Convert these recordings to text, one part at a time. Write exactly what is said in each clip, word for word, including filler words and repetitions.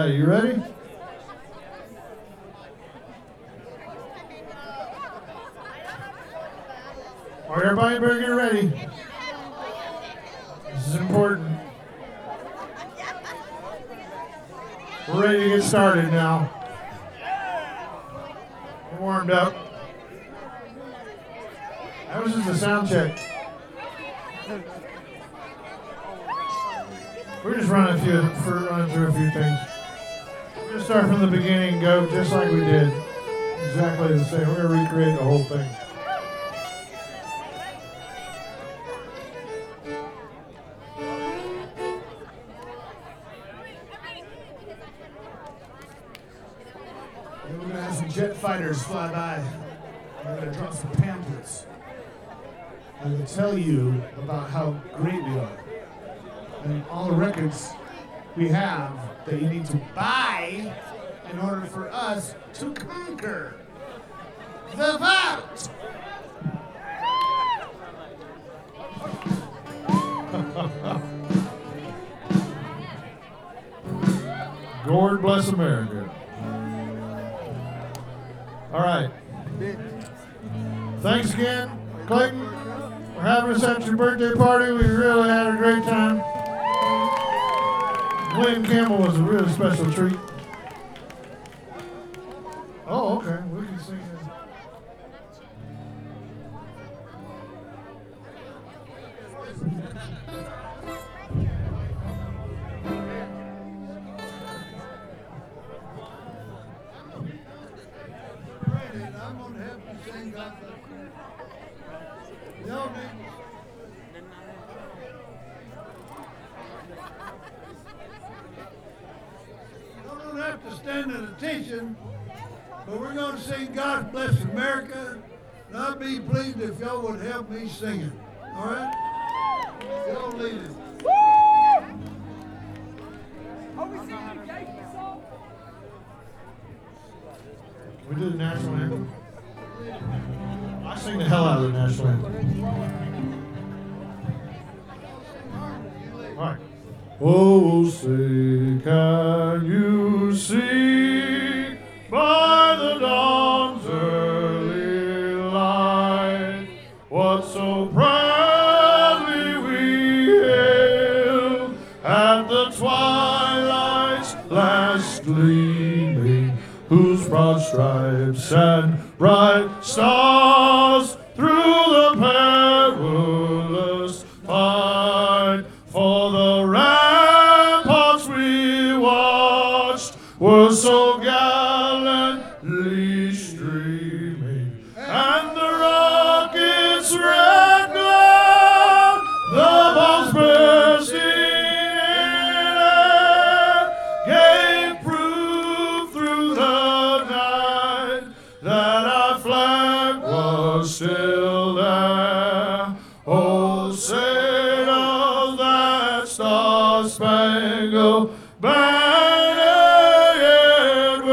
right, you ready? All right, everybody better get ready. This is important. We're ready to get started now. We're warmed up. That was just a sound check. We're just running, a few, for running through a few things. We're going to start from the beginning and go just like we did. Exactly the same. We're going to recreate the whole thing. We're going to have some jet fighters fly by. We're going to draw some pamphlets. I'm going to tell you about how great we are. And all the records we have that you need to buy in order for us to conquer the vault. God bless America. All right. Thanks again, Clayton, for having us at your birthday party. We really had a great time. William Campbell was a really special treat. Oh, okay. We can sing this. I'm going to help you sing God bless you. Y'all need Y'all don't have to stand at attention, but we're going to sing God Bless America, and I'd be pleased if y'all would help me sing it. All right? Y'all lead it. Are we singing a gay song? We did the national anthem. I sing the hell out of the national anthem. All right. Oh, say, can you see by the dawn's early light what so proudly we hailed at the twilight's last gleaming, whose broad stripes and bright stars through the perilous fight for the ramparts we watched were so gallantly streaming, and the rockets' red glow, the bombs bursting in air, gave proof through the night that our flag was still there. Oh, say does that star-spangled banner yet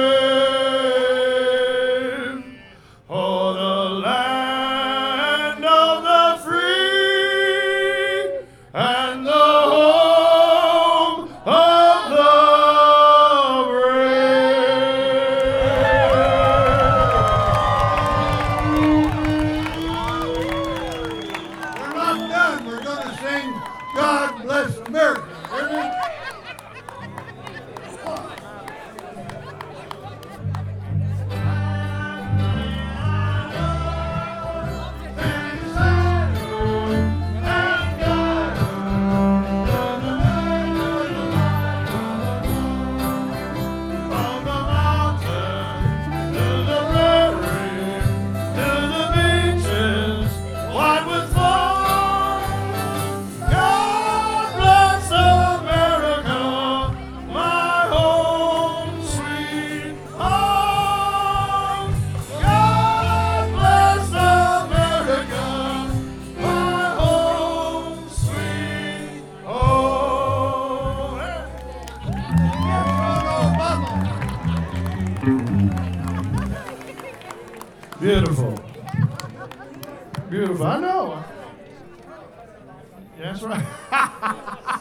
wave o'er the land of the free and the home of the We're not done. We're going to sing God Bless America. Ready? From the mountain to the prairie to the beaches white with foam, God bless America, my home sweet home. God bless America, my home sweet home. Beautiful. Beautiful. I know. That's right.